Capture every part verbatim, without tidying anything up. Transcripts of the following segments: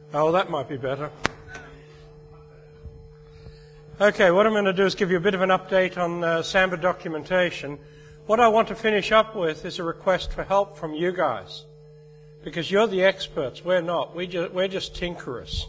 Oh, that might be better. Okay, what I'm going to do is give you a bit of an update on uh, Samba documentation. What I want to finish up with is a request for help from you guys, because you're the experts, we're not. We ju- we're just tinkerers.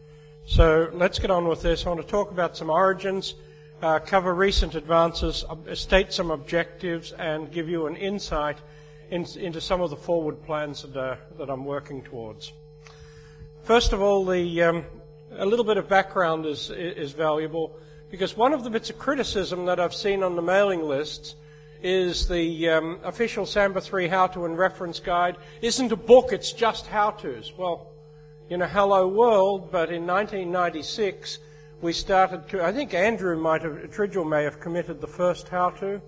So let's get on with this. I want to talk about some origins, uh, cover recent advances, uh, state some objectives, and give you an insight in, into some of the forward plans that, uh, that I'm working towards. First of all, the um, a little bit of background is is valuable, because one of the bits of criticism that I've seen on the mailing lists is the um, official Samba three how-to and reference guide isn't a book, it's just how-tos. Well, you know, hello world, but in nineteen ninety-six we started, to, I think Andrew might have, Tridgell may have committed the first how-to. No,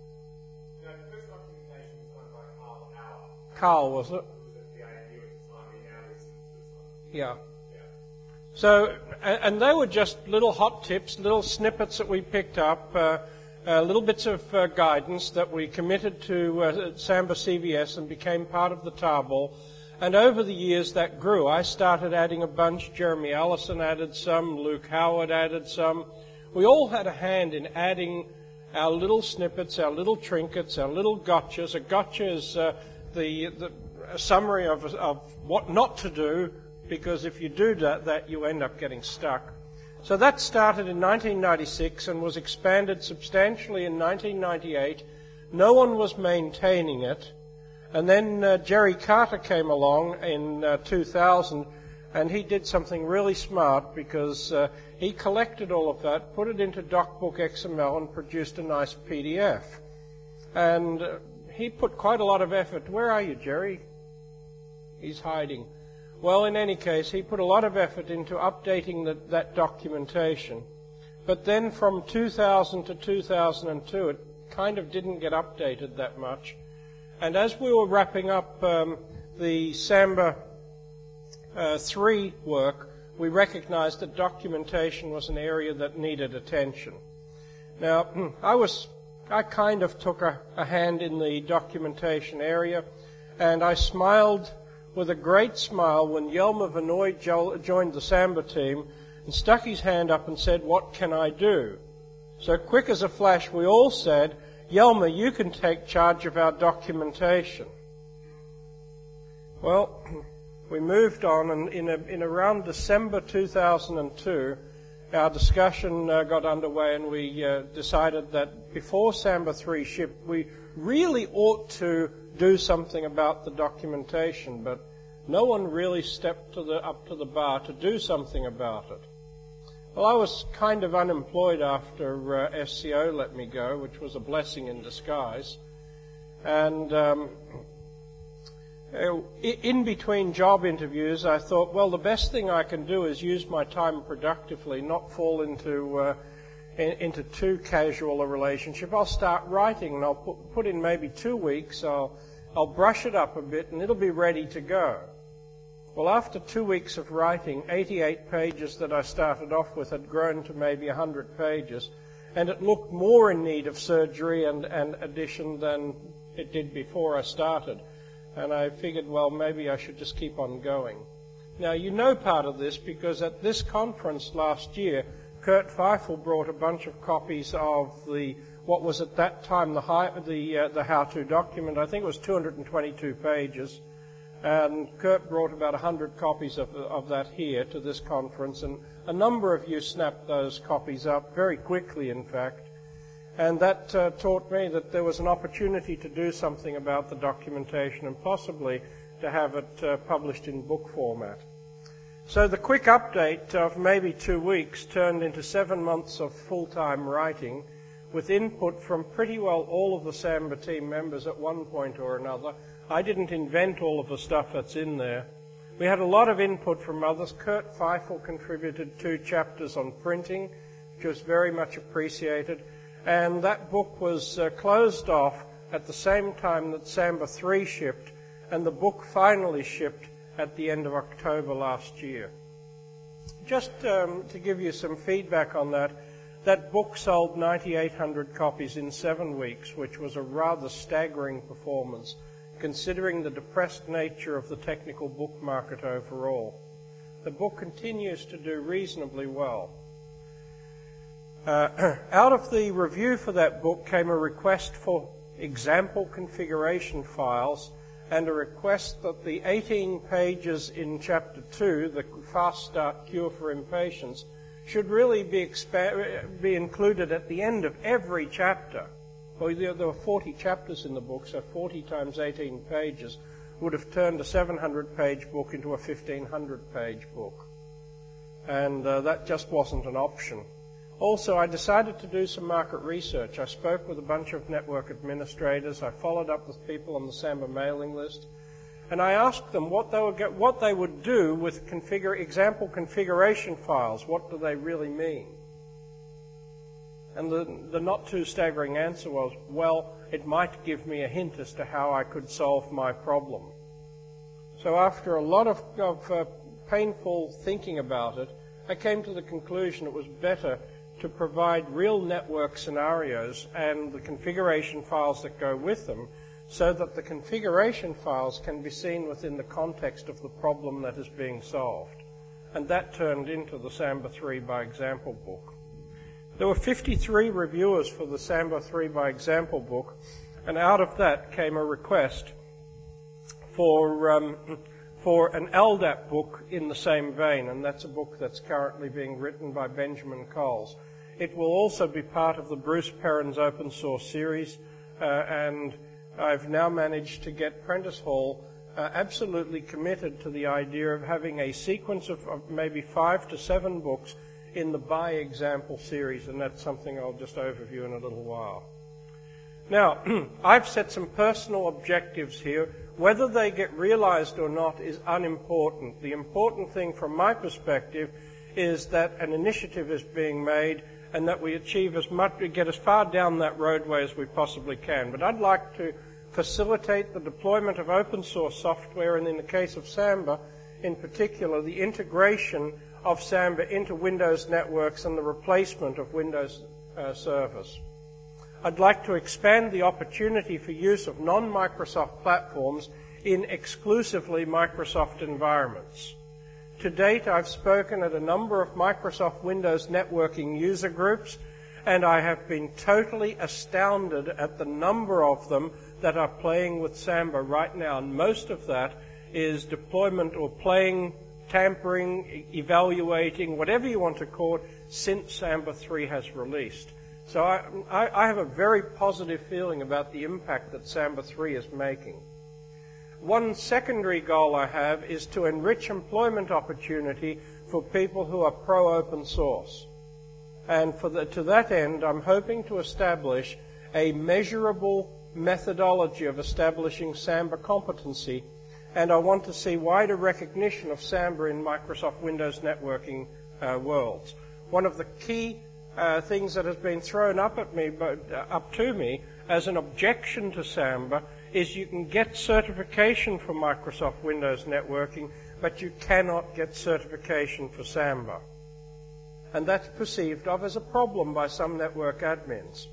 the first documentation was done by Carl Howard. Carl, was it? It was at the A N U at the time, he now lives in Switzerland. Yeah. Yeah. So, and they were just little hot tips, little snippets that we picked up, uh, uh, little bits of uh, guidance that we committed to uh, Samba C V S and became part of the tarball. And over the years that grew. I started adding a bunch. Jeremy Allison added some. Luke Howard added some. We all had a hand in adding our little snippets, our little trinkets, our little gotchas. A gotcha is uh, the, the a summary of, of what not to do, because if you do that, that, you end up getting stuck. So that started in nineteen ninety-six and was expanded substantially in nineteen ninety-eight. No one was maintaining it. And then uh, Jerry Carter came along in uh, two thousand, and he did something really smart, because uh, he collected all of that, put it into DocBook X M L, and produced a nice P D F. And uh, he put quite a lot of effort. Where are you, Jerry? He's hiding. Well, in any case, he put a lot of effort into updating the, that documentation. But then from two thousand to two thousand two, it kind of didn't get updated that much. And as we were wrapping up um, the Samba uh, three work, we recognized that documentation was an area that needed attention. Now, I was, I kind of took a, a hand in the documentation area, and I smiled with a great smile when Jelmer Vanoy jo- joined the Samba team and stuck his hand up and said, "What can I do?" So quick as a flash, we all said, "Jelmer, you can take charge of our documentation." Well, we moved on, and in, a, in around December two thousand two, our discussion uh, got underway, and we uh, decided that before Samba three shipped, we really ought to do something about the documentation, but no one really stepped to the, up to the bar to do something about it. Well, I was kind of unemployed after uh, S C O let me go, which was a blessing in disguise. And um, in between job interviews, I thought, well, the best thing I can do is use my time productively, not fall into uh, in, into too casual a relationship. I'll start writing, and I'll put, put in maybe two weeks. I'll I'll brush it up a bit, and it'll be ready to go. Well, after two weeks of writing, eighty-eight pages that I started off with had grown to maybe one hundred pages, and it looked more in need of surgery and, and addition than it did before I started. And I figured, well, maybe I should just keep on going. Now, you know part of this because at this conference last year, Kurt Feifel brought a bunch of copies of the what was at that time the, high, the, uh, the how-to document. I think it was two hundred twenty-two pages. And Kurt brought about one hundred copies of, of that here to this conference, and a number of you snapped those copies up very quickly, in fact. And that uh, taught me that there was an opportunity to do something about the documentation and possibly to have it uh, published in book format. So the quick update of maybe two weeks turned into seven months of full-time writing, with input from pretty well all of the Samba team members at one point or another. I didn't invent all of the stuff that's in there. We had a lot of input from others. Kurt Feifel contributed two chapters on printing, which was very much appreciated. And that book was uh, closed off at the same time that Samba three shipped, and the book finally shipped at the end of October last year. Just um, to give you some feedback on that, that book sold nine thousand eight hundred copies in seven weeks, which was a rather staggering performance, considering the depressed nature of the technical book market overall. The book continues to do reasonably well. Uh, out of the review for that book came a request for example configuration files and a request that the eighteen pages in Chapter two, the Fast Start Cure for Impatience, should really be, expa- be included at the end of every chapter. Well, there, there were forty chapters in the book, so forty times eighteen pages would have turned a seven hundred page book into a fifteen hundred page book. And uh, that just wasn't an option. Also, I decided to do some market research. I spoke with a bunch of network administrators. I followed up with people on the Samba mailing list. And I asked them what they would, get, what they would do with configure, example configuration files. What do they really mean? And the, the not too staggering answer was, well, it might give me a hint as to how I could solve my problem. So after a lot of, of uh, painful thinking about it, I came to the conclusion it was better to provide real network scenarios and the configuration files that go with them, so that the configuration files can be seen within the context of the problem that is being solved. And that turned into the Samba three by Example book. There were fifty-three reviewers for the Samba three by Example book, and out of that came a request for um, for an L D A P book in the same vein, and that's a book that's currently being written by Benjamin Coles. It will also be part of the Bruce Perrins open source series, uh, and I've now managed to get Prentice Hall uh, absolutely committed to the idea of having a sequence of, of maybe five to seven books in the by example series, and that's something I'll just overview in a little while. Now, I've set some personal objectives here. Whether they get realized or not is unimportant. The important thing from my perspective is that an initiative is being made and that we achieve as much, get as far down that roadway as we possibly can. But I'd like to facilitate the deployment of open source software, and in the case of Samba, in particular, the integration of Samba into Windows networks and the replacement of Windows uh, servers. I'd like to expand the opportunity for use of non-Microsoft platforms in exclusively Microsoft environments. To date, I've spoken at a number of Microsoft Windows networking user groups, and I have been totally astounded at the number of them that are playing with Samba right now. And most of that is deployment or playing, tampering, evaluating, whatever you want to call it, since Samba three has released. So I, I, I have a very positive feeling about the impact that Samba three is making. One secondary goal I have is to enrich employment opportunity for people who are pro-open source. And for the, to that end, I'm hoping to establish a measurable methodology of establishing Samba competency, and I want to see wider recognition of Samba in Microsoft Windows networking uh, worlds. One of the key uh, things that has been thrown up at me, but, uh, up to me as an objection to Samba is you can get certification for Microsoft Windows networking, but you cannot get certification for Samba. And that's perceived of as a problem by some network admins.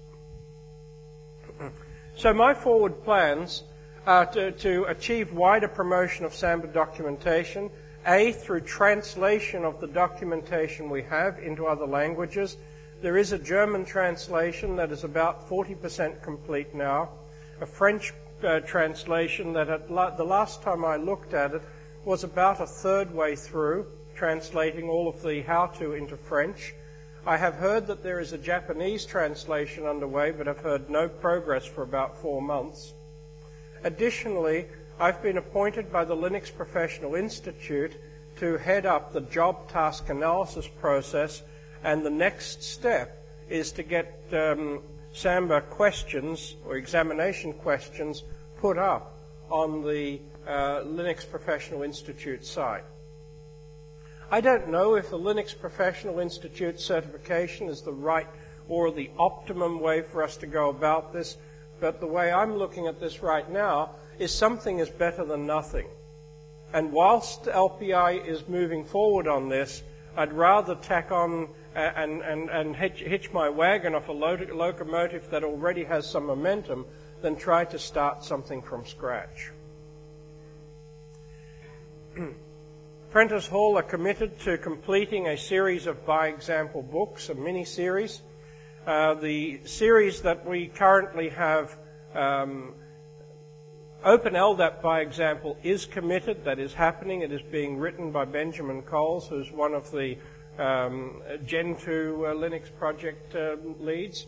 So my forward plans are to, to achieve wider promotion of Samba documentation, A, through translation of the documentation we have into other languages. There is a German translation that is about forty percent complete now, a French uh, translation that at la- the last time I looked at it was about a third way through, translating all of the how-to into French. I have heard that there is a Japanese translation underway, but I've heard no progress for about four months. Additionally, I've been appointed by the Linux Professional Institute to head up the job task analysis process, and the next step is to get um, Samba questions or examination questions put up on the uh, Linux Professional Institute site. I don't know if the Linux Professional Institute certification is the right or the optimum way for us to go about this, but the way I'm looking at this right now is something is better than nothing. And whilst L P I is moving forward on this, I'd rather tack on and, and, and hitch, hitch my wagon off a lo- locomotive that already has some momentum than try to start something from scratch. Prentice Hall are committed to completing a series of by-example books, a mini-series. Uh, the series that we currently have, um, Open L D A P by example, is committed. That is happening. It is being written by Benjamin Coles, who's one of the um, Gen two uh, Linux project uh, leads.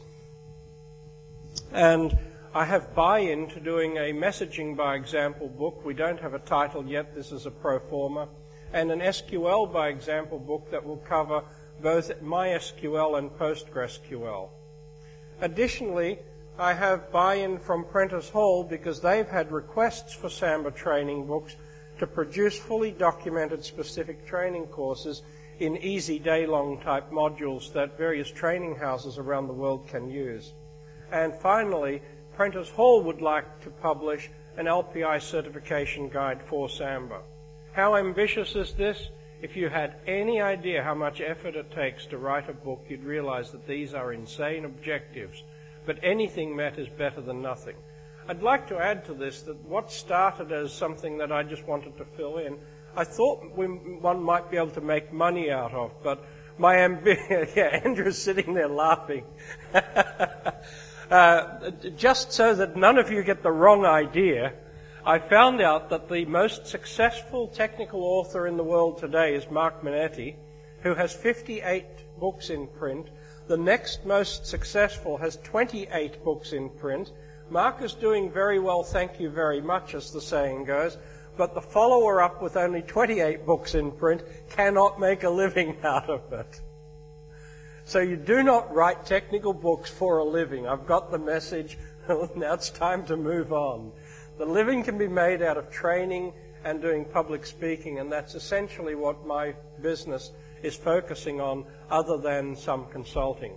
And I have buy-in to doing a messaging by example book. We don't have a title yet. This is a pro forma. And an S Q L by example book that will cover both MySQL and PostgreSQL. Additionally, I have buy-in from Prentice Hall because they've had requests for Samba training books to produce fully documented specific training courses in easy day-long type modules that various training houses around the world can use. And finally, Prentice Hall would like to publish an L P I certification guide for Samba. How ambitious is this? If you had any idea how much effort it takes to write a book, you'd realize that these are insane objectives. But anything met is better than nothing. I'd like to add to this that what started as something that I just wanted to fill in, I thought we, one might be able to make money out of, but my ambition, yeah, Andrew's sitting there laughing. uh, just so that none of you get the wrong idea, I found out that the most successful technical author in the world today is Mark Minetti, who has fifty-eight books in print. The next most successful has twenty-eight books in print. Mark is doing very well, thank you very much, as the saying goes, but the follower-up with only twenty-eight books in print cannot make a living out of it. So you do not write technical books for a living. I've got the message. Now it's time to move on. The living can be made out of training and doing public speaking, and that's essentially what my business is focusing on, other than some consulting.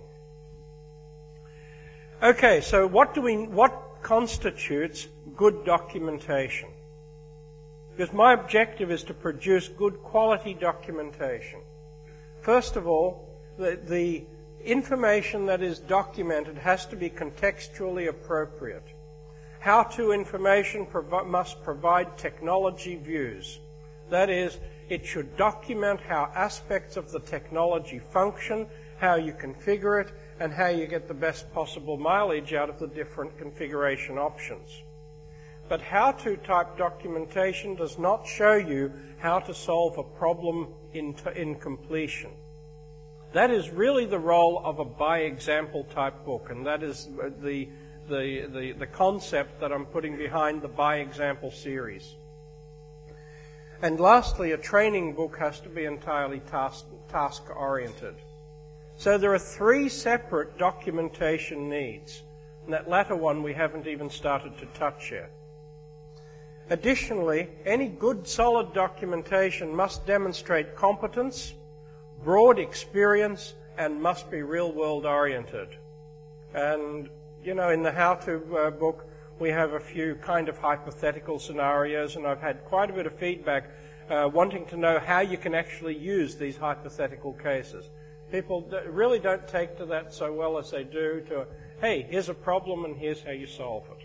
Okay, so what do we, what constitutes good documentation? Because my objective is to produce good quality documentation. First of all, the, the information that is documented has to be contextually appropriate. How-to information provi- must provide technology views. That is, it should document how aspects of the technology function, how you configure it, and how you get the best possible mileage out of the different configuration options. But how-to type documentation does not show you how to solve a problem in, t- in completion. That is really the role of a by-example type book, and that is the, the, the, the concept that I'm putting behind the by-example series. And lastly, a training book has to be entirely task, task-oriented. So there are three separate documentation needs, and that latter one we haven't even started to touch yet. Additionally, any good solid documentation must demonstrate competence, broad experience, and must be real-world oriented. And, you know, in the how-to uh, book, we have a few kind of hypothetical scenarios, and I've had quite a bit of feedback uh, wanting to know how you can actually use these hypothetical cases. People really don't take to that so well as they do to, hey, here's a problem and here's how you solve it.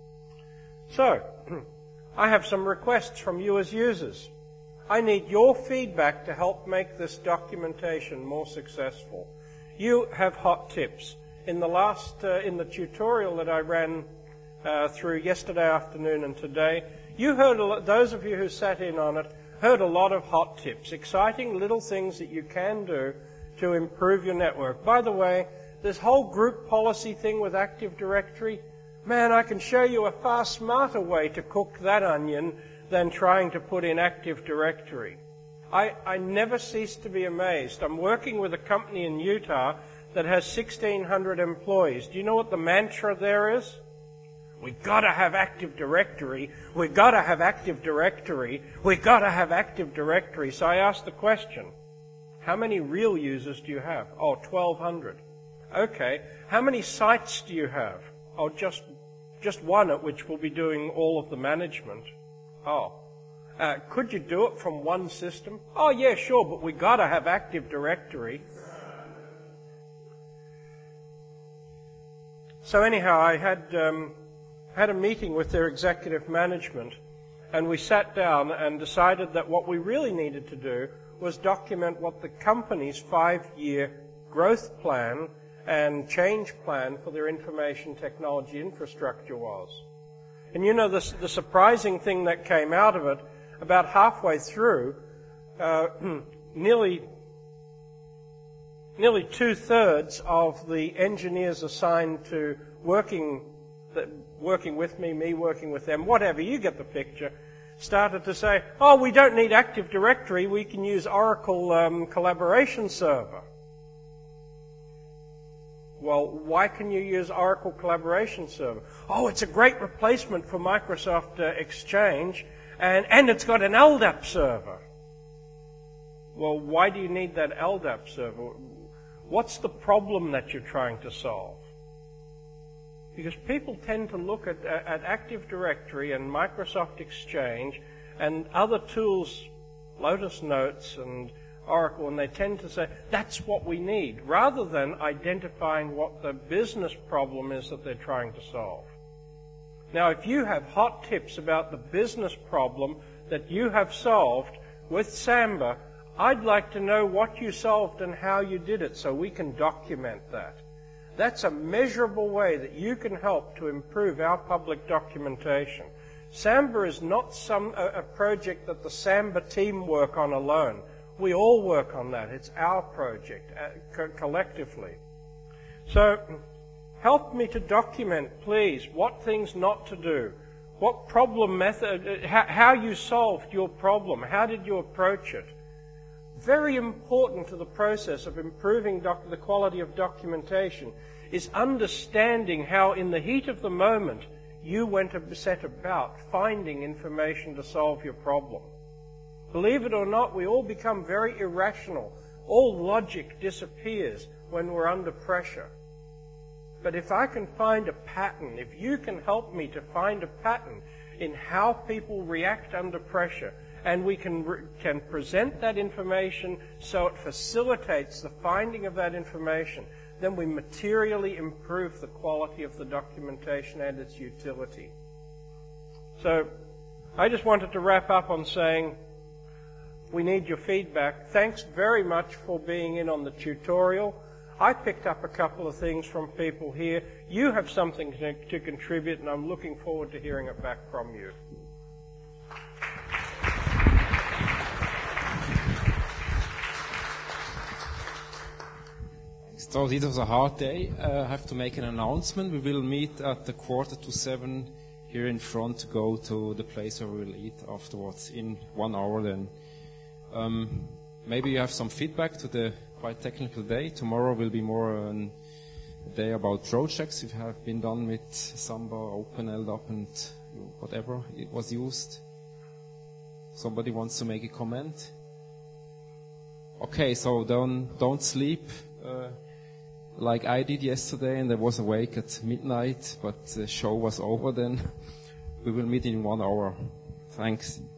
So, I have some requests from you as users. I need your feedback to help make this documentation more successful. You have hot tips. In the last, uh, in the tutorial that I ran uh, through yesterday afternoon and today, you heard, a lot, those of you who sat in on it, heard a lot of hot tips, exciting little things that you can do to improve your network. By the way, this whole group policy thing with Active Directory, man, I can show you a far smarter way to cook that onion than trying to put in Active Directory. I, I never cease to be amazed. I'm working with a company in Utah that has sixteen hundred employees. Do you know what the mantra there is? We've got to have Active Directory. We've got to have Active Directory. We've got to have Active Directory. So I asked the question, how many real users do you have? Oh, twelve hundred. Okay. How many sites do you have? Oh, just, just one at which we'll be doing all of the management. Oh. Uh, could you do it from one system? Oh, yeah, sure, but we got to have Active Directory. So anyhow, I had um, had a meeting with their executive management, and we sat down and decided that what we really needed to do was document what the company's five-year growth plan and change plan for their information technology infrastructure was. And you know, the, the surprising thing that came out of it, about halfway through, uh, nearly, nearly two-thirds of the engineers assigned to working, working with me, me working with them, whatever, you get the picture, started to say, oh, we don't need Active Directory, we can use Oracle um, Collaboration Server. Well, why can you use Oracle Collaboration Server? Oh, it's a great replacement for Microsoft uh, Exchange, and, and it's got an L D A P server. Well, why do you need that L D A P server? What's the problem that you're trying to solve? Because people tend to look at, at Active Directory and Microsoft Exchange and other tools, Lotus Notes and Oracle, and they tend to say, that's what we need, rather than identifying what the business problem is that they're trying to solve. Now, if you have hot tips about the business problem that you have solved with Samba, I'd like to know what you solved and how you did it so we can document that. That's a measurable way that you can help to improve our public documentation. Samba is not some a, a project that the Samba team work on alone. We all work on that. It's our project uh, co- collectively. So help me to document, please, what things not to do, what problem method, how, how you solved your problem, how did you approach it. Very important to the process of improving doc- the quality of documentation is understanding how in the heat of the moment you went to set about finding information to solve your problem. Believe it or not, we all become very irrational. All logic disappears when we're under pressure. But if I can find a pattern, if you can help me to find a pattern in how people react under pressure, and we can, re- can present that information so it facilitates the finding of that information, then we materially improve the quality of the documentation and its utility. So I just wanted to wrap up on saying, we need your feedback. Thanks very much for being in on the tutorial. I picked up a couple of things from people here. You have something to, to contribute, and I'm looking forward to hearing it back from you. So this was a hard day. Uh, I have to make an announcement. We will meet at the quarter to seven here in front to go to the place where we will eat afterwards in one hour then. Um, maybe you have some feedback to the quite technical day. Tomorrow will be more um, a day about projects. If you have been done with Samba, Open, L D A P and whatever it was used. Somebody wants to make a comment? Okay, so don't, don't sleep. Uh, like I did yesterday, and I was awake at midnight, but the show was over then. We will meet in one hour. Thanks.